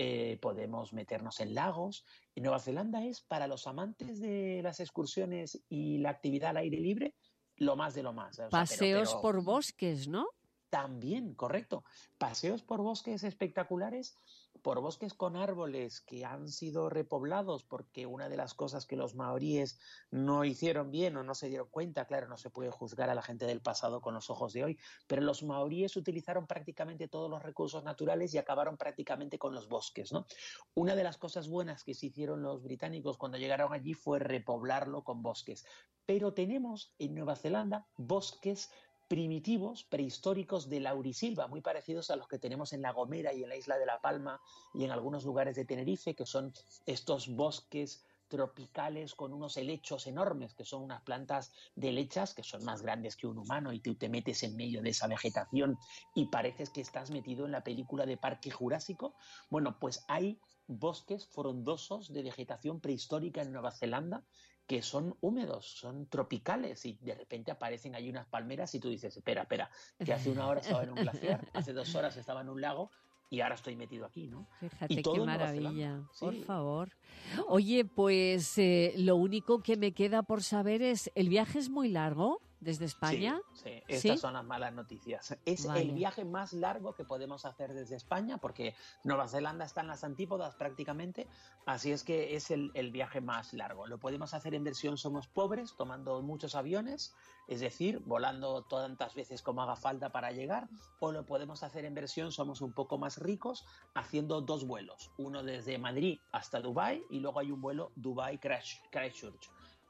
Podemos meternos en lagos. Y Nueva Zelanda es, para los amantes de las excursiones y la actividad al aire libre, lo más de lo más. O sea, paseos por bosques, ¿no? También, correcto. Paseos por bosques espectaculares, por bosques con árboles que han sido repoblados, porque una de las cosas que los maoríes no hicieron bien o no se dieron cuenta, claro, no se puede juzgar a la gente del pasado con los ojos de hoy, pero los maoríes utilizaron prácticamente todos los recursos naturales y acabaron prácticamente con los bosques, ¿no? Una de las cosas buenas que se hicieron los británicos cuando llegaron allí fue repoblarlo con bosques. Pero tenemos en Nueva Zelanda bosques primitivos, prehistóricos de laurisilva, muy parecidos a los que tenemos en La Gomera y en la isla de La Palma y en algunos lugares de Tenerife, que son estos bosques tropicales con unos helechos enormes, que son unas plantas de helechas que son más grandes que un humano, y tú te metes en medio de esa vegetación y pareces que estás metido en la película de Parque Jurásico. Bueno, pues hay bosques frondosos de vegetación prehistórica en Nueva Zelanda que son húmedos, son tropicales, y de repente aparecen ahí unas palmeras y tú dices, espera, que hace 1 hora estaba en un glaciar, hace 2 horas estaba en un lago y ahora estoy metido aquí, ¿no? Fíjate qué maravilla, por favor. Oye, pues lo único que me queda por saber es, ¿el viaje es muy largo desde España? Sí, estas son las malas noticias. Es el viaje más largo que podemos hacer desde España, porque Nueva Zelanda está en las antípodas prácticamente, así es que es el viaje más largo. Lo podemos hacer en versión Somos Pobres, tomando muchos aviones, es decir, volando tantas veces como haga falta para llegar, o lo podemos hacer en versión Somos un poco más ricos, haciendo 2 vuelos, uno desde Madrid hasta Dubái, y luego hay un vuelo Dubái-Christchurch.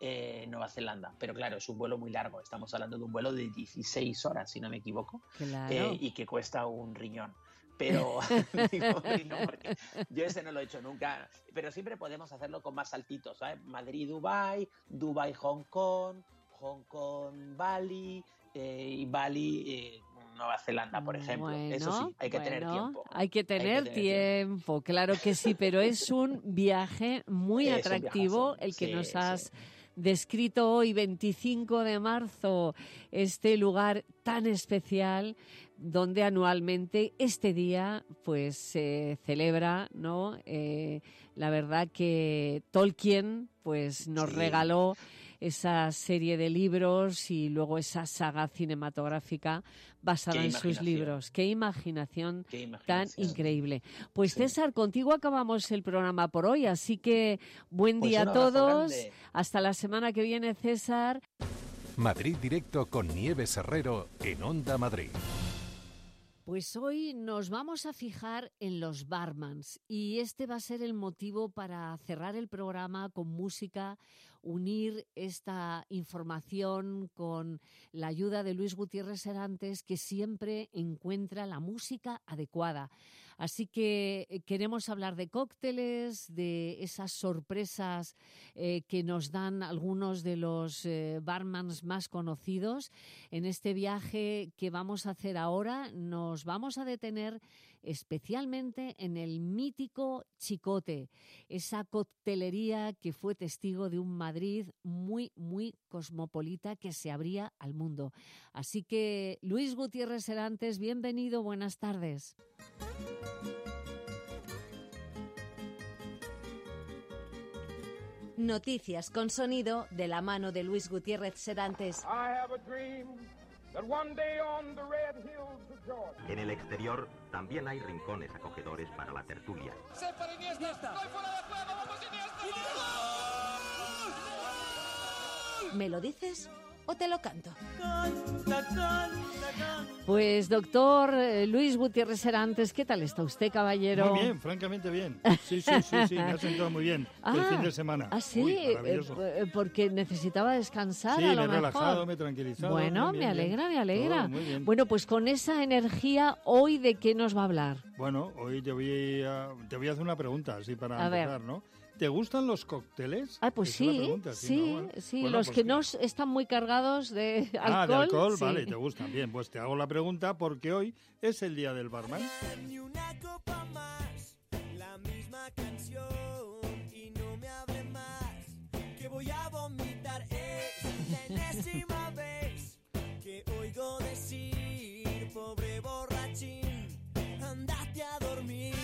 Nueva Zelanda. Pero claro, es un vuelo muy largo. Estamos hablando de un vuelo de 16 horas, si no me equivoco, Claro. y que cuesta un riñón. Pero digo, no, porque yo ese no lo he hecho nunca, pero siempre podemos hacerlo con más saltitos, ¿sabes? Madrid-Dubái, Dubái-Hong Kong, Hong Kong-Bali, y Bali, Nueva Zelanda, por ejemplo. Bueno, Eso sí, hay que tener tiempo. Hay que tener tiempo, claro que sí, pero es un viaje muy Es un atractivo viajazo, el que sí, nos sí. has descrito hoy, 25 de marzo, este lugar tan especial donde anualmente este día pues se celebra, ¿no? La verdad que Tolkien pues nos Sí. regaló esa serie de libros y luego esa saga cinematográfica basada Qué en sus imaginación. libros. Qué imaginación Qué tan imaginación. increíble. Pues César, contigo acabamos el programa por hoy, así que buen Pues día un a abrazo todos. grande. Hasta la semana que viene, César. Madrid Directo con Nieves Herrero en Onda Madrid. Pues hoy nos vamos a fijar en los barmans y este va a ser el motivo para cerrar el programa con música, unir esta información con la ayuda de Luis Gutiérrez Serantes, que siempre encuentra la música adecuada. Así que queremos hablar de cócteles, de esas sorpresas que nos dan algunos de los barmans más conocidos. En este viaje que vamos a hacer ahora nos vamos a detener especialmente en el mítico Chicote, esa coctelería que fue testigo de un Madrid muy, muy cosmopolita que se abría al mundo. Así que, Luis Gutiérrez Serantes, bienvenido, buenas tardes. Noticias con sonido de la mano de Luis Gutiérrez Serantes. En el exterior también hay rincones acogedores para la tertulia. ¿Me lo dices o te lo canto? Pues, doctor Luis Gutiérrez Serantes, ¿qué tal está usted, caballero? Muy bien, francamente bien. Sí, me ha sentado muy bien el fin de semana. Ah, sí, Uy, maravilloso. porque necesitaba descansar, Sí, a lo me he mejor. relajado, me he tranquilizado. Bueno, bien, me alegra, bien. me alegra. Todo muy bien. Bueno, pues con esa energía, ¿hoy de qué nos va a hablar? Bueno, hoy te voy a hacer una pregunta, así para A ver. empezar, ¿no? ¿Te gustan los cócteles? Ah, pues Es una sí, pregunta, sí, ¿no? Bueno, sí, bueno, los pues que no están muy cargados de alcohol. Ah, de alcohol, sí. vale, te gustan. Bien, pues te hago la pregunta porque hoy es el día del barman. Ni una copa más, la misma canción y no me hable más, que voy a vomitar. Es la enésima vez que oigo decir, pobre borrachín, andate a dormir.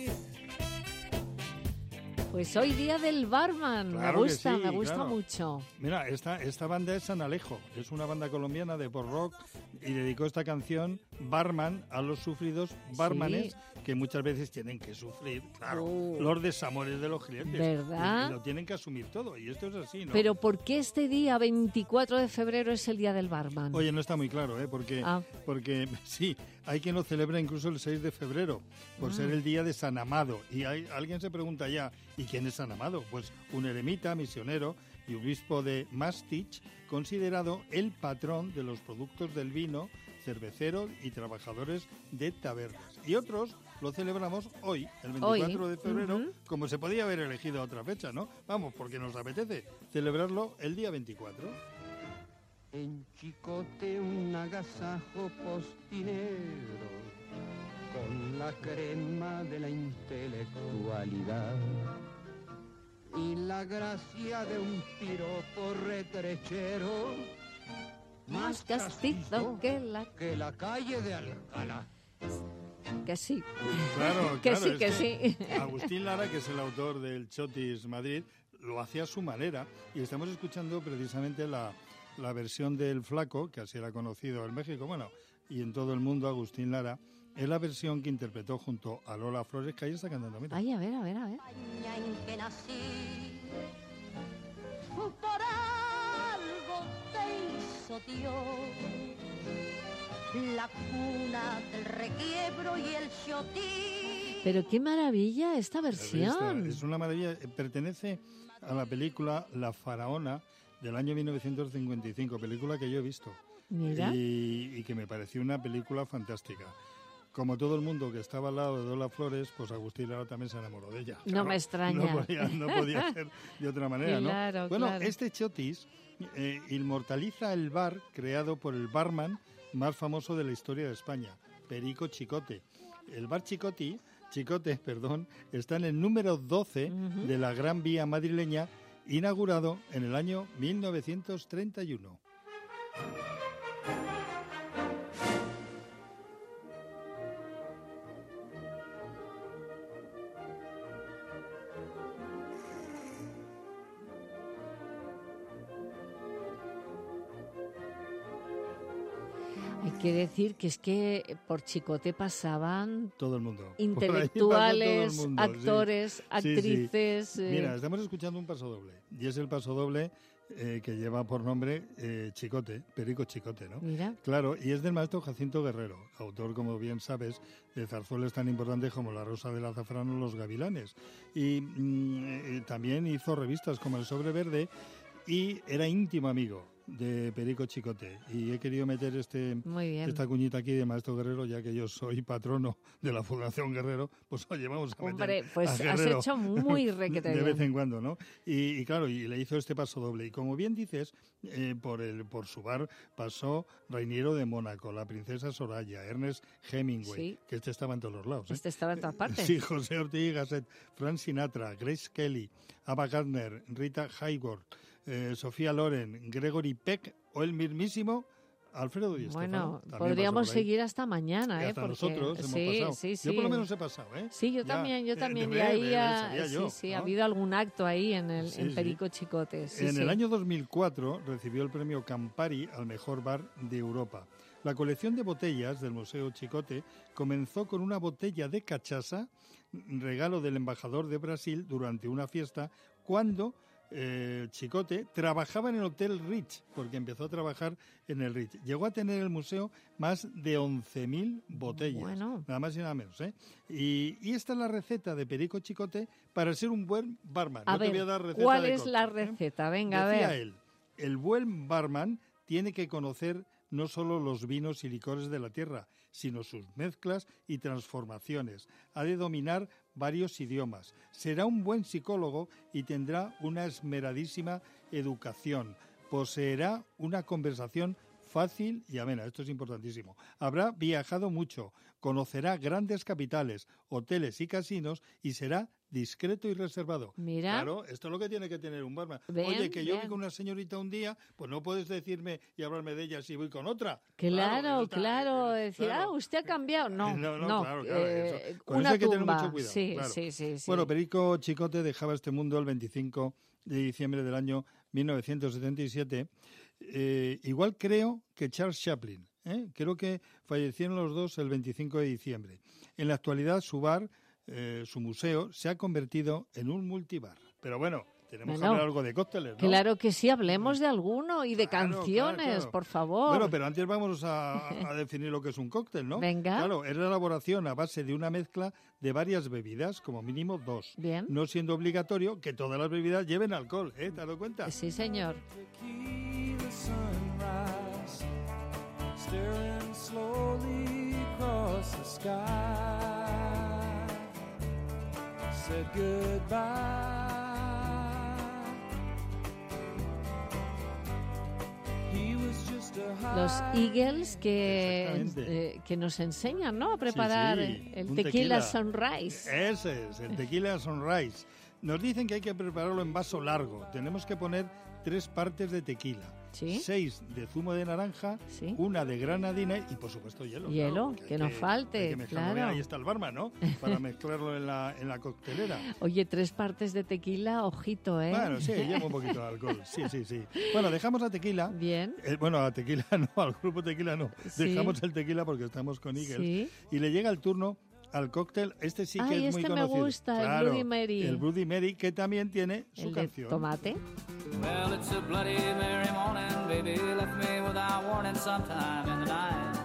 Pues hoy día del barman, Claro que sí, me gusta claro. mucho. Mira, esta banda es San Alejo, es una banda colombiana de pop rock y dedicó esta canción Barman a los sufridos barmanes que muchas veces tienen que sufrir, claro, los desamores de los clientes. ¿Verdad? Y lo tienen que asumir todo y esto es así, ¿no? Pero ¿por qué este día, 24 de febrero, es el día del barman? Oye, no está muy claro, ¿eh? Porque sí, hay quien lo celebra incluso el 6 de febrero, por Ah. ser el día de San Amado. Y alguien se pregunta ya, ¿y quién es San Amado? Pues un eremita, misionero y obispo de Mastich, considerado el patrón de los productos del vino, cerveceros y trabajadores de tabernas. Y otros lo celebramos hoy, el 24 de febrero, como se podía haber elegido otra fecha, ¿no? Vamos, porque nos apetece celebrarlo el día 24. En Chicote un agasajo postinero con la crema de la intelectualidad y la gracia de un piropo retrechero Más castizo que la calle de Alcalá. Que sí. Claro, que claro, sí, es que sí. Agustín Lara, que es el autor del Chotis Madrid, lo hacía a su manera y estamos escuchando precisamente la versión del Flaco, que así era conocido en México, bueno, y en todo el mundo, Agustín Lara, es la versión que interpretó junto a Lola Flores, que ahí está cantando. Mira. Ay, a ver, a ver, a ver. España en que nací, por algo te hizo Dios, la cuna del requiebro y el xotí. Pero qué maravilla esta versión. Es una maravilla, pertenece a la película La Faraona del año 1955, película que yo he visto. Mira. Y que me pareció una película fantástica. Como todo el mundo que estaba al lado de Lola Flores, pues Agustín Lara también se enamoró de ella. No me extraña. No podía ser de otra manera, ¿no? Claro, bueno, claro. este chotis inmortaliza el bar creado por el barman más famoso de la historia de España, Perico Chicote. El bar Chicote, está en el número 12 de la Gran Vía madrileña, inaugurado en el año 1931. Hay que decir que es que por Chicote pasaban todo el mundo, intelectuales, todo el mundo, actores, sí. actrices. Sí. Mira, estamos escuchando un pasodoble y es el pasodoble que lleva por nombre Chicote, Perico Chicote, ¿no? Mira. Claro, y es del maestro Jacinto Guerrero, autor, como bien sabes, de zarzuelas tan importantes como La Rosa del Azafrán o Los Gavilanes. Y también hizo revistas como El Sobre Verde y era íntimo amigo de Perico Chicote, y he querido meter esta cuñita aquí de Maestro Guerrero, ya que yo soy patrono de la Fundación Guerrero, pues oye, vamos a meter. Hombre, pues a has Guerrero hecho muy requete de bien. vez en cuando, ¿no? Y claro, y le hizo este paso doble, y como bien dices, por su bar pasó Reiniero de Mónaco, la princesa Soraya, Ernest Hemingway, Sí. que este estaba en todos los lados. Este estaba en todas partes. Sí, José Ortiz y Gasset, Frank Sinatra, Grace Kelly, Ava Gardner, Rita Hayworth, Sofía Loren, Gregory Peck o el mismísimo Alfredo Di Stéfano. Bueno, podríamos seguir hasta mañana, y hasta porque nosotros hemos pasado. Sí. Yo por lo menos he pasado, ¿eh? Sí, yo también. Y ahí ha habido algún acto ahí en Perico Chicote. En el año 2004 recibió el premio Campari al mejor bar de Europa. La colección de botellas del Museo Chicote comenzó con una botella de cachaça, regalo del embajador de Brasil durante una fiesta, cuando Chicote trabajaba en el Hotel Ritz, porque empezó a trabajar en el Ritz. Llegó a tener el museo más de 11.000 botellas, nada más y nada menos, ¿eh? Y esta es la receta de Perico Chicote para ser un buen barman. A ver, te voy a dar receta ¿cuál de es cóctel, la receta? Venga, Decía a ver. él, el buen barman tiene que conocer no solo los vinos y licores de la tierra, sino sus mezclas y transformaciones. Ha de dominar varios idiomas. Será un buen psicólogo y tendrá una esmeradísima educación. Poseerá una conversación fácil y amena. Esto es importantísimo. Habrá viajado mucho, conocerá grandes capitales, hoteles y casinos y será discreto y reservado. Mira. Claro, esto es lo que tiene que tener un barman. Bien, Oye, que yo bien. voy con una señorita un día, pues no puedes decirme y hablarme de ella si voy con otra. Claro, decir, usted ha cambiado. No, claro, eso. Con una eso hay que tener tumba. mucho cuidado. Sí, claro. sí. Bueno, Perico Chicote dejaba este mundo el 25 de diciembre del año 1977. Igual creo que Charles Chaplin. Creo que fallecieron los dos el 25 de diciembre. En la actualidad su bar, su museo, se ha convertido en un multibar. Pero bueno, tenemos que hablar algo de cócteles, ¿no? Claro que sí, hablemos de alguno y de canciones, claro. por favor. Bueno, pero antes vamos a definir lo que es un cóctel, ¿no? Venga. Claro, es la elaboración a base de una mezcla de varias bebidas, como mínimo 2. Bien. No siendo obligatorio que todas las bebidas lleven alcohol, ¿te has dado cuenta? Sí, señor. Staring slowly across the sky, said goodbye. He was just a high. Los Eagles que nos enseñan, ¿no?, a preparar el tequila Sunrise. Ese es, el tequila Sunrise. Nos dicen que hay que prepararlo en vaso largo. Tenemos que poner 3 partes de tequila. ¿Sí? 6 de zumo de naranja, ¿Sí? 1 de granadina y, por supuesto, hielo. Hielo, claro, que no falte, claro. Ahí está el barman, ¿no? Para mezclarlo en la coctelera. Oye, 3 partes de tequila, ojito, ¿eh? Bueno, sí, lleva un poquito de alcohol. Sí. Bueno, dejamos a tequila. Bien. A tequila no, al grupo tequila no. Sí. Dejamos el tequila porque estamos con Eagles. Sí. Y le llega el turno al cóctel, este sí que es muy conocido. Me gusta, claro, el Bloody Mary. El Bloody Mary, que también tiene su el canción. De tomate. Well, it's a Bloody Mary morning, baby left me without warning sometime in the night.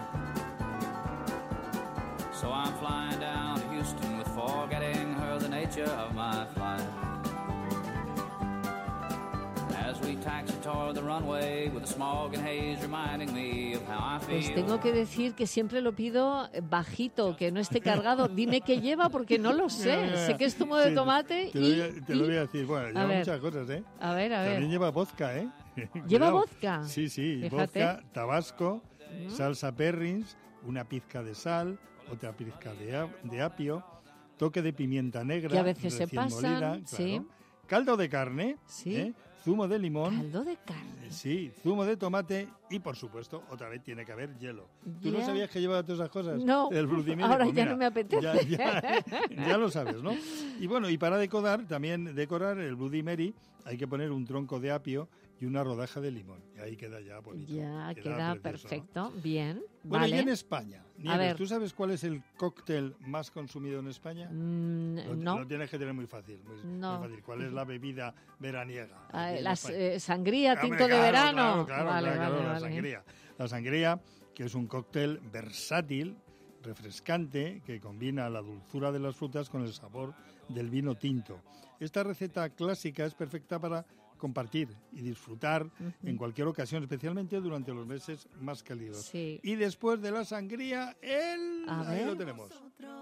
So I'm flying down to Houston with forgetting her the nature of my flight. As we tack taxi toward the runway with the smog and haze reminding me of how I feel. Pues tengo que decir que siempre lo pido bajito, que no esté cargado. Dime qué lleva porque no lo sé. Sé que es zumo de tomate Te lo voy a decir. Bueno, lleva muchas cosas, ¿eh? A ver. También lleva vodka, ¿eh? ¿Lleva vodka? Sí, Fíjate. vodka, tabasco, salsa perrins, una pizca de sal, otra pizca de apio, toque de pimienta negra, que a veces se recién pasan, molida, claro, sí. Caldo de carne, sí. Zumo de limón. Caldo de carne. Sí, zumo de tomate y, por supuesto, otra vez tiene que haber hielo. ¿Tú no sabías que llevaba todas esas cosas? No, el Bloody Mary? ahora Pues ya mira, no me apetece. Ya lo sabes, ¿no? Y bueno, y para decorar el Bloody Mary, hay que poner un tronco de apio y una rodaja de limón. Y ahí queda ya bonito. Ya queda precioso, perfecto. ¿no? Bien, Bueno, vale. y en España, Nieves, A ver. ¿tú sabes cuál es el cóctel más consumido en España? No. Lo tienes que tener muy fácil. Muy fácil. ¿Cuál es la bebida veraniega? Sangría, Hombre, tinto de claro, verano. Claro, Vale, la sangría. La sangría, que es un cóctel versátil, refrescante, que combina la dulzura de las frutas con el sabor del vino tinto. Esta receta clásica es perfecta para compartir y disfrutar en cualquier ocasión, especialmente durante los meses más cálidos. Sí. Y después de la sangría, ahí lo tenemos.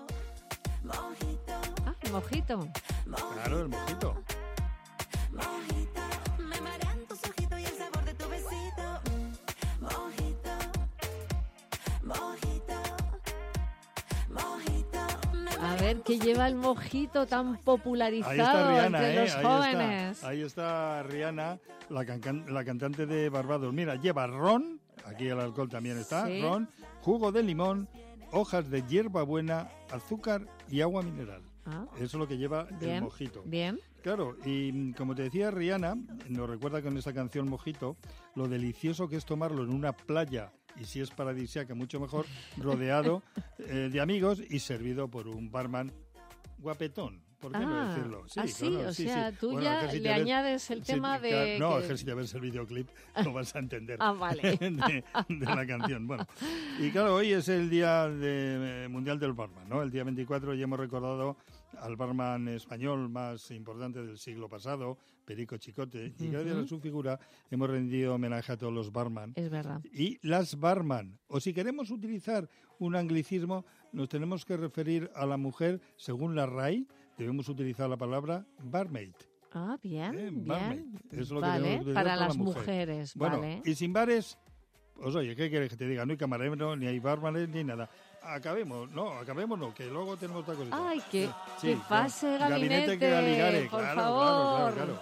El mojito. Claro, el mojito. Me marean tus ojitos y el sabor de tu besito. Mojito, mojito, mojito. A ver, ¿qué lleva el mojito tan Ahí popularizado está Rihanna, entre los jóvenes? Ahí está Rihanna, la cantante de Barbados. Mira, lleva ron, aquí el alcohol también está, Sí. ron, jugo de limón, hojas de hierbabuena, azúcar y agua mineral. Eso es lo que lleva Bien, el mojito. bien. Claro, y como te decía Rihanna, nos recuerda con esta canción Mojito, lo delicioso que es tomarlo en una playa, y si es paradisíaca, mucho mejor, rodeado de amigos y servido por un barman guapetón. ¿Por qué no decirlo? Sí, claro, o sea, tú Bueno, ya es que si le te ves- añades el tema de... No, que- es que si te ves el videoclip lo vas a entender vale. de la canción. Bueno, y claro, hoy es el Día Mundial del Barman, ¿no? El día 24 ya hemos recordado al barman español más importante del siglo pasado, Perico Chicote, y gracias a su figura hemos rendido homenaje a todos los barman. Es verdad. Y las barman. O si queremos utilizar un anglicismo, nos tenemos que referir a la mujer, según la RAI, debemos utilizar la palabra barmaid. Ah, bien, barmaid. bien. Es lo que Vale, tenemos que utilizar para la las mujer. mujeres, Bueno, vale. y sin bares, pues oye, ¿qué quieres que te diga? No hay camarero, ni hay barmanes, ni nada. Acabemos, que luego tenemos otra cosita. Ay, que Sí, pase gabinete, que Galigare, por claro, favor. claro.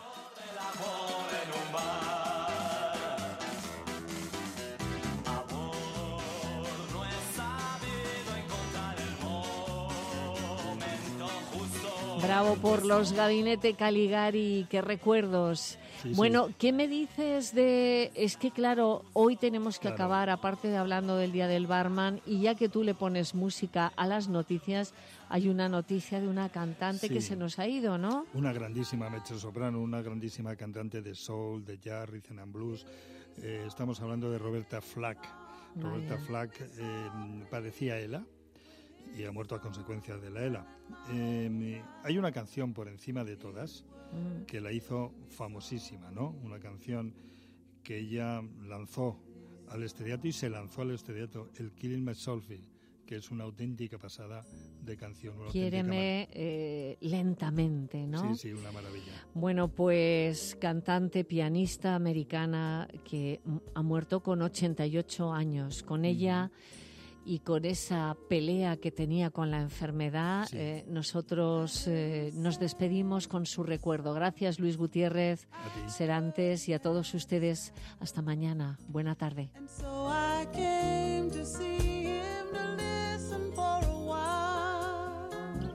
Bravo por los Gabinete Caligari, qué recuerdos. Sí, Bueno, ¿qué me dices de...? Es que, claro, hoy tenemos que acabar, aparte de hablando del Día del Barman, y ya que tú le pones música a las noticias, hay una noticia de una cantante que Sí. se nos ha ido, ¿no? Una grandísima mezzosoprano, una grandísima cantante de soul, de jazz, rhythm and blues. Estamos hablando de Roberta Flack. Roberta Flack padecía ELA y ha muerto a consecuencia de la ELA. Hay una canción por encima de todas que la hizo famosísima, ¿no? Una canción que ella lanzó al estrellato y se lanzó al estrellato, el Killing My Soulful, que es una auténtica pasada de canción. Una Quiéreme lentamente, ¿no? Sí, sí, una maravilla. Bueno, pues cantante, pianista americana que ha muerto con 88 años. Con ella y con esa pelea que tenía con la enfermedad, nosotros nos despedimos con su recuerdo. Gracias, Luis Gutiérrez, Serantes, y a todos ustedes. Hasta mañana. Buena tarde. So I came to see him to listen for a while.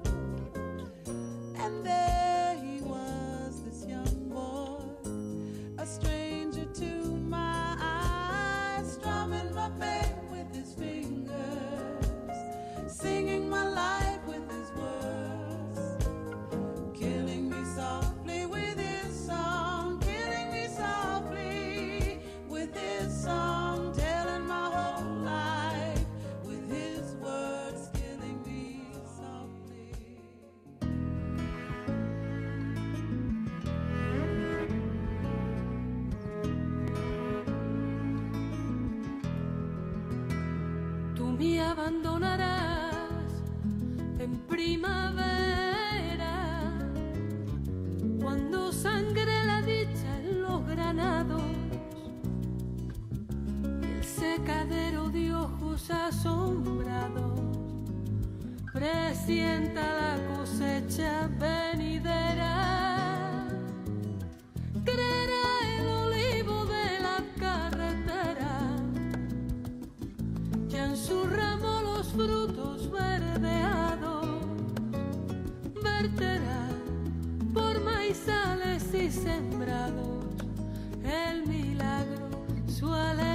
And there he was, this young boy, a stranger to my eyes, strumming my pain with his fingers, singing my life with his words, killing me softly with his song, killing me softly with his song, telling my whole life. presienta la cosecha venidera, creerá el olivo de la carretera, que en su ramo los frutos verdeados verterá por maizales y sembrados el milagro, su alegría.